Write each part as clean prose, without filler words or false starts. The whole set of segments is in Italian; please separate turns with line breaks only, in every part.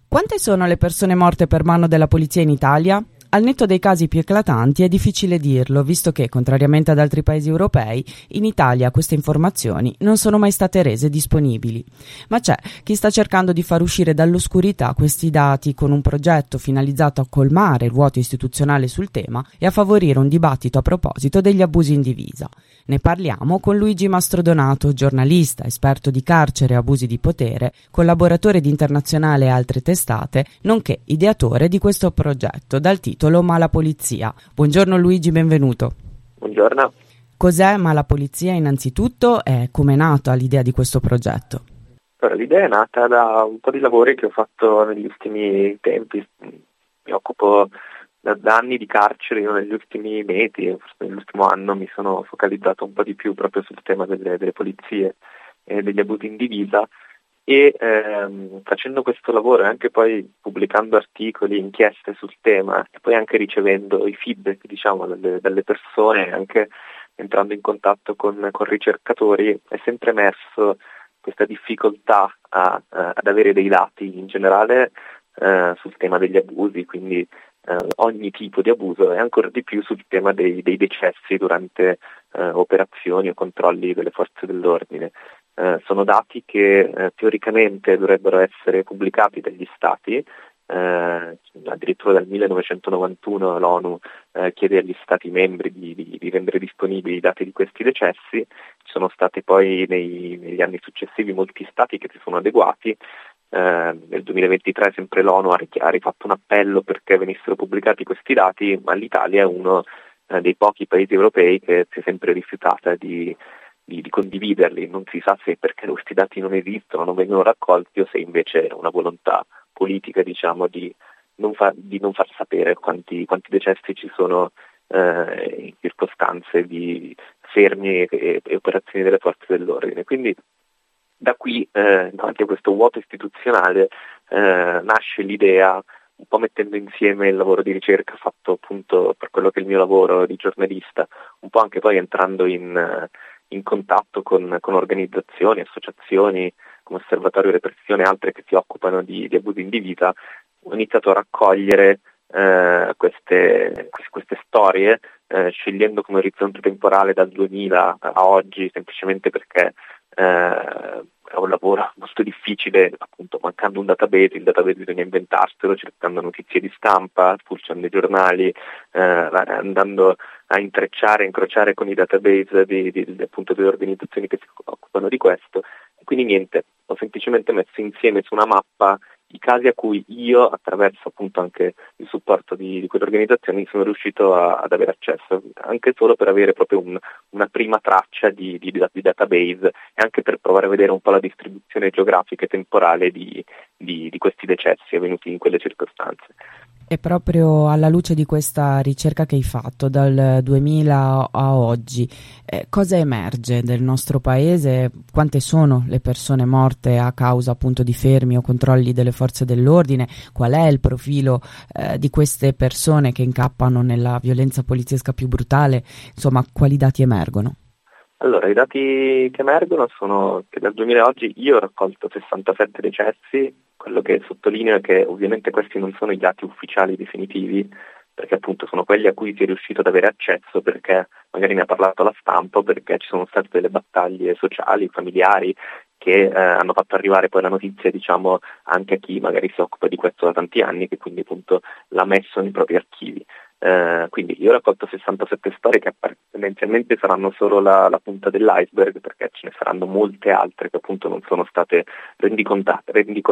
Quante sono le persone morte per mano della polizia in Italia? Al netto dei casi più eclatanti è difficile dirlo, visto che, contrariamente ad altri paesi europei, in Italia queste informazioni non sono mai state rese disponibili. Ma c'è chi sta cercando di far uscire dall'oscurità questi dati con un progetto finalizzato a colmare il vuoto istituzionale sul tema e a favorire un dibattito a proposito degli abusi in divisa. Ne parliamo con Luigi Mastrodonato, giornalista, esperto di carcere e abusi di potere, collaboratore di Internazionale e altre testate, nonché ideatore di questo progetto dal titolo Mala Polizia. Buongiorno Luigi, benvenuto.
Buongiorno.
Cos'è Mala Polizia innanzitutto e come è nata l'idea di questo progetto?
L'idea è nata da un po' di lavori che ho fatto negli ultimi tempi. Mi occupo da anni di carcere, io negli ultimi mesi, forse nell'ultimo anno, mi sono focalizzato un po' di più proprio sul tema delle polizie e degli abusi in divisa e facendo questo lavoro e anche poi pubblicando articoli, inchieste sul tema e poi anche ricevendo i feedback dalle persone, anche entrando in contatto con ricercatori, è sempre emerso questa difficoltà ad avere dei dati in generale sul tema degli abusi, quindi ogni tipo di abuso e ancora di più sul tema dei decessi durante operazioni o controlli delle forze dell'ordine. Sono dati che teoricamente dovrebbero essere pubblicati dagli Stati, addirittura dal 1991 l'ONU chiede agli Stati membri di rendere disponibili i dati di questi decessi. Ci sono stati poi negli anni successivi molti Stati che si sono adeguati. Nel 2023 sempre l'ONU ha rifatto un appello perché venissero pubblicati questi dati, ma l'Italia è uno dei pochi paesi europei che si è sempre rifiutata di condividerli. Non si sa se perché questi dati non esistono, non vengono raccolti o se invece è una volontà politica di non far sapere quanti decessi ci sono in circostanze di fermi e operazioni delle forze dell'ordine. Quindi da qui, davanti a questo vuoto istituzionale, nasce l'idea, un po' mettendo insieme il lavoro di ricerca fatto appunto per quello che è il mio lavoro di giornalista, un po' anche poi entrando in contatto con organizzazioni, associazioni come Osservatorio Repressione e altre che si occupano di abusi in divisa. Ho iniziato a raccogliere queste storie, scegliendo come orizzonte temporale dal 2000 a oggi, semplicemente perché è un lavoro molto difficile, appunto mancando un database. Il database bisogna inventarselo, cercando notizie di stampa, spulciando i giornali, andando a incrociare con i database appunto delle organizzazioni che si occupano di questo. E quindi niente, ho semplicemente messo insieme su una mappa i casi a cui io, attraverso appunto anche il supporto di quelle organizzazioni, sono riuscito ad avere accesso, anche solo per avere proprio una prima traccia di database e anche per provare a vedere un po' la distribuzione geografica e temporale di questi decessi avvenuti in quelle circostanze.
E proprio alla luce di questa ricerca che hai fatto dal 2000 a oggi, cosa emerge del nostro paese? Quante sono le persone morte a causa appunto di fermi o controlli delle forze dell'ordine? Qual è il profilo di queste persone che incappano nella violenza poliziesca più brutale? Insomma, quali dati emergono?
Allora, i dati che emergono sono che dal 2000 a oggi io ho raccolto 67 decessi. Quello che sottolineo è che ovviamente questi non sono i dati ufficiali definitivi, perché appunto sono quelli a cui si è riuscito ad avere accesso perché magari ne ha parlato la stampa o perché ci sono state delle battaglie sociali, familiari che hanno fatto arrivare poi la notizia, anche a chi magari si occupa di questo da tanti anni, che quindi appunto l'ha messo nei propri archivi. Quindi io ho raccolto 67 storie che tendenzialmente saranno solo la punta dell'iceberg, perché ce ne saranno molte altre che appunto non sono state rendicontate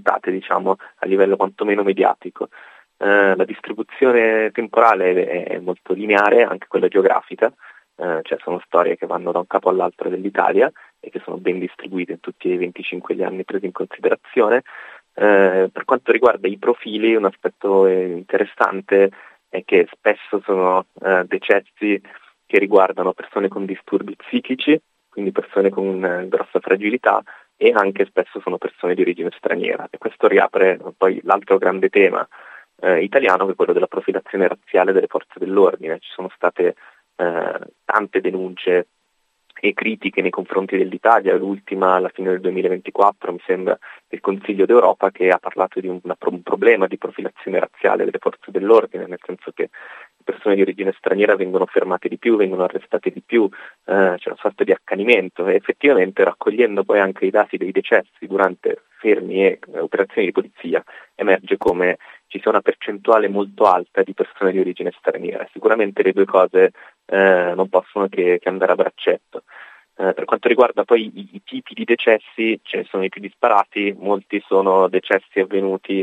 a livello quantomeno mediatico. La distribuzione temporale è molto lineare, anche quella geografica, cioè sono storie che vanno da un capo all'altro dell'Italia e che sono ben distribuite in tutti i 25 gli anni presi in considerazione. Per quanto riguarda i profili, un aspetto interessante è che spesso sono decessi che riguardano persone con disturbi psichici, quindi persone con grossa fragilità, e anche spesso sono persone di origine straniera. E questo riapre poi l'altro grande tema italiano, che è quello della profilazione razziale delle forze dell'ordine. Ci sono state tante denunce e critiche nei confronti dell'Italia, l'ultima alla fine del 2024 mi sembra del Consiglio d'Europa, che ha parlato di un problema di profilazione razziale delle forze dell'ordine, nel senso che le persone di origine straniera vengono fermate di più, vengono arrestate di più, c'è una sorta di accanimento, e effettivamente raccogliendo poi anche i dati dei decessi durante fermi e operazioni di polizia emerge come ci sia una percentuale molto alta di persone di origine straniera. Sicuramente le due cose non possono che andare a braccetto. Per quanto riguarda poi i tipi di decessi, ce ne sono i più disparati, molti sono decessi avvenuti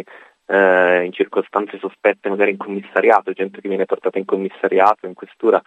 in circostanze sospette, magari in commissariato, gente che viene portata in commissariato, in questura,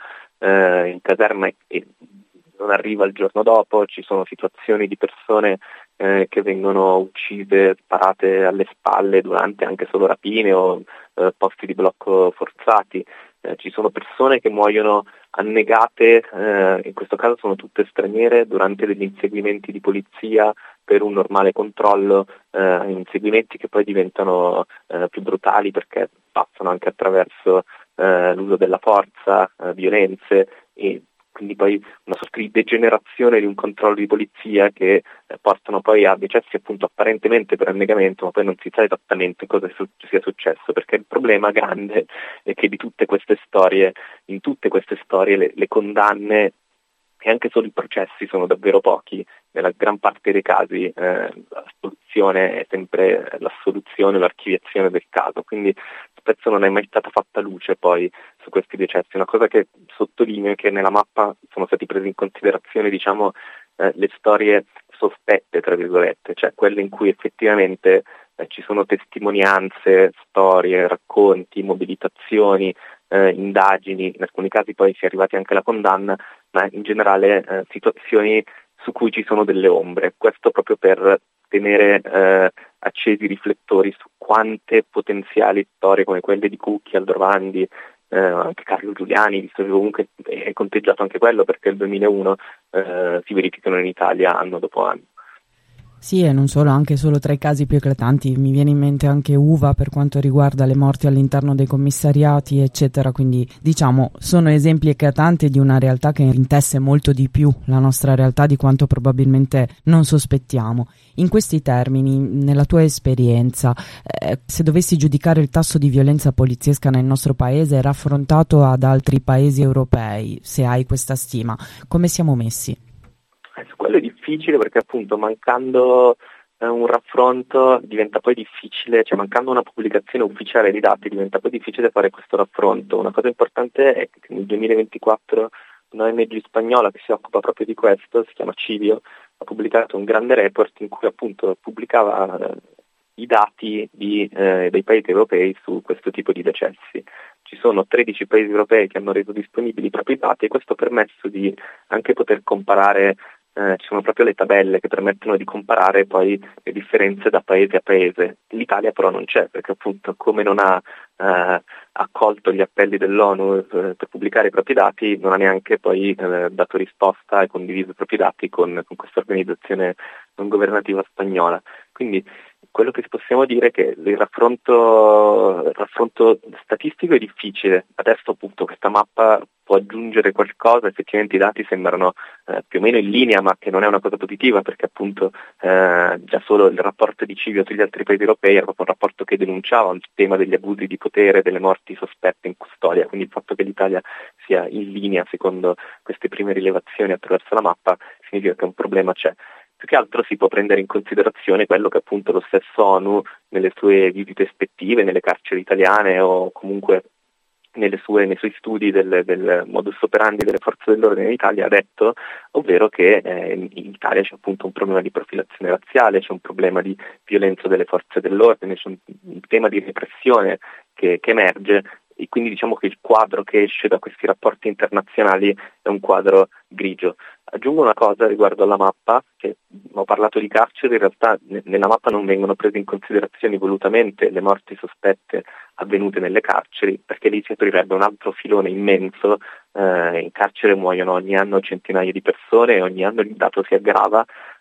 in caserma e non arriva il giorno dopo. Ci sono situazioni di persone che vengono uccise, sparate alle spalle durante anche solo rapine o posti di blocco forzati. Ci sono persone che muoiono annegate, in questo caso sono tutte straniere, durante degli inseguimenti di polizia per un normale controllo, inseguimenti che poi diventano più brutali perché passano anche attraverso l'uso della forza, violenze, e quindi poi una sorta di degenerazione di un controllo di polizia che portano poi a decessi appunto apparentemente per annegamento, ma poi non si sa esattamente cosa sia successo, perché il problema grande è che di tutte queste storie, in tutte queste storie le condanne e anche solo i processi sono davvero pochi. Nella gran parte dei casi la soluzione è sempre l'assoluzione o l'archiviazione del caso, quindi spesso non è mai stata fatta luce poi su questi decessi. Una cosa che sottolineo è che nella mappa sono stati presi in considerazione, diciamo, le storie sospette, tra virgolette, cioè quelle in cui effettivamente ci sono testimonianze, storie, racconti, mobilitazioni, indagini, in alcuni casi poi si è arrivati anche alla condanna, ma in generale situazioni su cui ci sono delle ombre. Questo proprio per tenere accesi i riflettori su quante potenziali storie come quelle di Cucchi, Aldrovandi, anche Carlo Giuliani, visto che comunque è conteggiato anche quello perché nel 2001 si verificano in Italia anno dopo anno.
Sì, e non solo, anche solo tra i casi più eclatanti. Mi viene in mente anche Uva per quanto riguarda le morti all'interno dei commissariati, eccetera. Quindi, diciamo, sono esempi eclatanti di una realtà che intesse molto di più la nostra realtà di quanto probabilmente non sospettiamo. In questi termini, nella tua esperienza, se dovessi giudicare il tasso di violenza poliziesca nel nostro paese raffrontato ad altri paesi europei, se hai questa stima, come siamo messi?
Su quello è difficile perché appunto mancando un raffronto diventa poi difficile, cioè mancando una pubblicazione ufficiale dei dati diventa poi difficile fare questo raffronto. Una cosa importante è che nel 2024 una ONG spagnola che si occupa proprio di questo, si chiama Civio, ha pubblicato un grande report in cui appunto pubblicava i dati dei paesi europei su questo tipo di decessi. Ci sono 13 paesi europei che hanno reso disponibili i propri dati e questo ha permesso di anche poter comparare. Ci sono proprio le tabelle che permettono di comparare poi le differenze da paese a paese. L'Italia però non c'è, perché appunto come non ha accolto gli appelli dell'ONU per pubblicare i propri dati, non ha neanche poi dato risposta e condiviso i propri dati con questa organizzazione non governativa spagnola. Quindi quello che possiamo dire è che il raffronto statistico è difficile. Adesso appunto questa mappa può aggiungere qualcosa, effettivamente i dati sembrano più o meno in linea, ma che non è una cosa positiva perché appunto già solo il rapporto di Civio sugli altri paesi europei era proprio un rapporto che denunciava il tema degli abusi di potere, delle morti sospette in custodia, quindi il fatto che l'Italia sia in linea secondo queste prime rilevazioni attraverso la mappa significa che un problema c'è. Più che altro si può prendere in considerazione quello che appunto lo stesso ONU nelle sue visite ispettive, nelle carceri italiane o comunque nei suoi studi del modus operandi delle forze dell'ordine in Italia ha detto, ovvero che in Italia c'è appunto un problema di profilazione razziale, c'è un problema di violenza delle forze dell'ordine, c'è un tema di repressione che emerge. E quindi diciamo che il quadro che esce da questi rapporti internazionali è un quadro grigio. Aggiungo una cosa riguardo alla mappa, che ho parlato di carceri, in realtà nella mappa non vengono prese in considerazione volutamente le morti sospette avvenute nelle carceri, perché lì si aprirebbe un altro filone immenso. In carcere muoiono ogni anno centinaia di persone e ogni anno il dato si aggrava,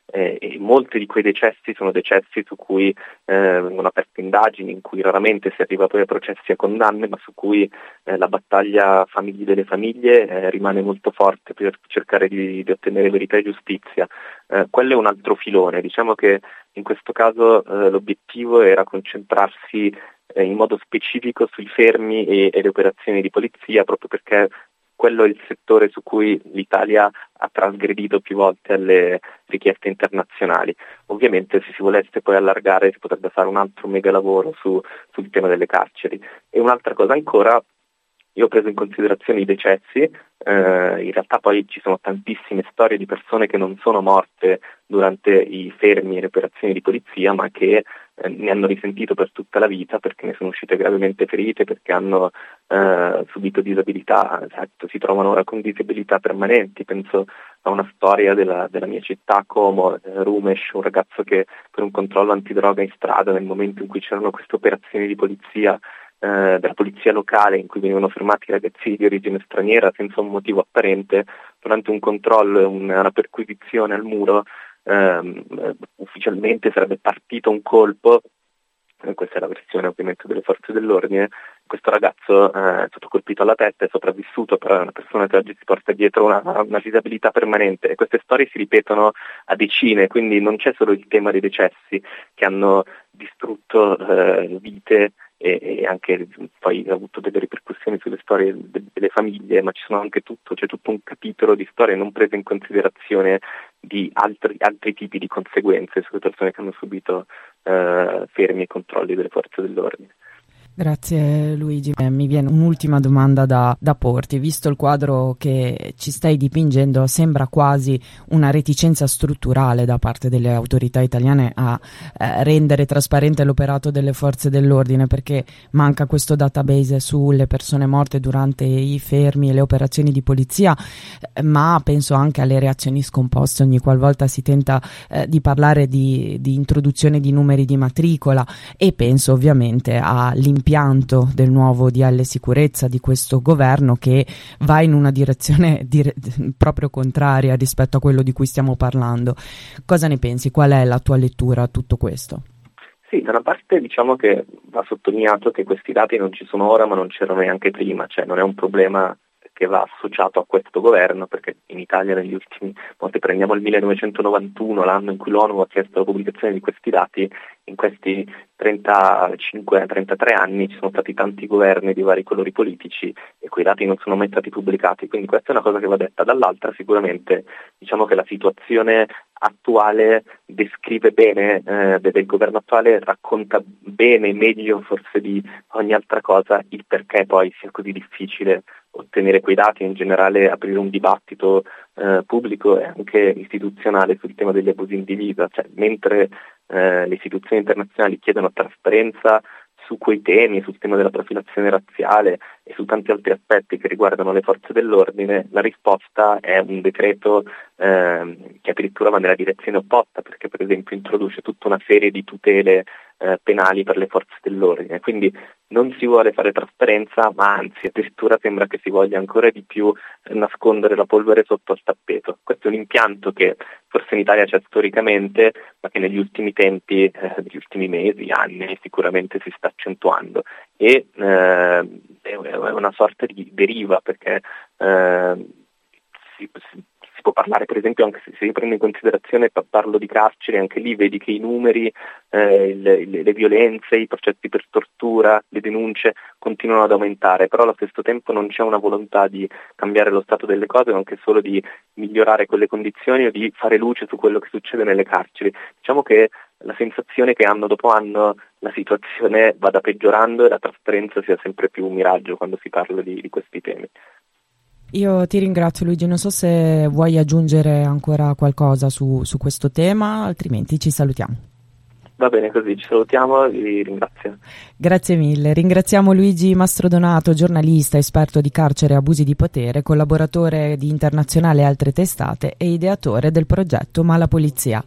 e molti di quei decessi sono decessi su cui vengono aperte indagini, in cui raramente si arriva poi a processi e a condanne, ma su cui la battaglia famiglie delle famiglie rimane molto forte per cercare di ottenere verità e giustizia. Quello è un altro filone. Diciamo che in questo caso l'obiettivo era concentrarsi in modo specifico sui fermi e le operazioni di polizia, proprio perché quello è il settore su cui l'Italia ha trasgredito più volte alle richieste internazionali. Ovviamente se si volesse poi allargare si potrebbe fare un altro mega lavoro sul tema delle carceri. E un'altra cosa ancora, io ho preso in considerazione i decessi, in realtà poi ci sono tantissime storie di persone che non sono morte durante i fermi e le operazioni di polizia, ma che ne hanno risentito per tutta la vita perché ne sono uscite gravemente ferite, perché hanno subito disabilità, esatto, si trovano ora con disabilità permanenti. Penso a una storia della mia città, Como, Rumesh, un ragazzo che per un controllo antidroga in strada, nel momento in cui c'erano queste operazioni di polizia, della polizia locale, in cui venivano fermati ragazzi di origine straniera senza un motivo apparente, durante un controllo e una perquisizione al muro, ufficialmente sarebbe partito un colpo. Questa è la versione ovviamente delle forze dell'ordine. Questo ragazzo è stato colpito alla testa, è sopravvissuto, però è una persona che oggi si porta dietro una disabilità permanente, e queste storie si ripetono a decine, quindi non c'è solo il tema dei decessi che hanno distrutto vite e anche poi ha avuto delle ripercussioni sulle storie delle famiglie, ma c'è tutto un capitolo di storie non prese in considerazione di altri tipi di conseguenze sulle persone che hanno subito fermi e controlli delle forze dell'ordine.
Grazie Luigi. Mi viene un'ultima domanda da porti. Visto il quadro che ci stai dipingendo, sembra quasi una reticenza strutturale da parte delle autorità italiane a rendere trasparente l'operato delle forze dell'ordine, perché manca questo database sulle persone morte durante i fermi e le operazioni di polizia, ma penso anche alle reazioni scomposte ogni qualvolta si tenta di parlare di introduzione di numeri di matricola, e penso ovviamente all'impianto del nuovo DL sicurezza di questo governo, che va in una direzione proprio contraria rispetto a quello di cui stiamo parlando. Cosa ne pensi? Qual è la tua lettura a tutto questo?
Sì, da una parte diciamo che va sottolineato che questi dati non ci sono ora, ma non c'erano neanche prima, cioè non è un problema che va associato a questo governo, perché in Italia negli ultimi, se prendiamo il 1991, l'anno in cui l'ONU ha chiesto la pubblicazione di questi dati, in questi 35-33 anni ci sono stati tanti governi di vari colori politici e quei dati non sono mai stati pubblicati, quindi questa è una cosa che va detta. Dall'altra sicuramente diciamo che la situazione attuale descrive bene, del governo attuale racconta bene, meglio forse di ogni altra cosa, il perché poi sia così difficile ottenere quei dati e in generale aprire un dibattito pubblico e anche istituzionale sul tema degli abusi in divisa. Cioè, mentre le istituzioni internazionali chiedono trasparenza su quei temi, sul tema della profilazione razziale e su tanti altri aspetti che riguardano le forze dell'ordine, la risposta è un decreto che addirittura va nella direzione opposta, perché per esempio introduce tutta una serie di tutele penali per le forze dell'ordine. Quindi non si vuole fare trasparenza, ma anzi addirittura sembra che si voglia ancora di più nascondere la polvere sotto al tappeto. Questo è un impianto che forse in Italia c'è storicamente, ma che negli ultimi tempi, negli ultimi mesi, anni, sicuramente si sta accentuando. E è una sorta di deriva, perché si può parlare, per esempio, anche se si prende in considerazione, parlo di carceri, anche lì vedi che i numeri, le violenze, i processi per tortura, le denunce continuano ad aumentare, però allo stesso tempo non c'è una volontà di cambiare lo stato delle cose, ma anche solo di migliorare quelle condizioni o di fare luce su quello che succede nelle carceri. Diciamo che la sensazione che anno dopo anno la situazione vada peggiorando e la trasparenza sia sempre più un miraggio quando si parla di questi temi.
Io ti ringrazio Luigi, non so se vuoi aggiungere ancora qualcosa su questo tema, altrimenti ci salutiamo.
Va bene così, ci salutiamo, vi ringrazio.
Grazie mille, ringraziamo Luigi Mastrodonato, giornalista, esperto di carcere e abusi di potere, collaboratore di Internazionale e altre testate e ideatore del progetto Mala Polizia.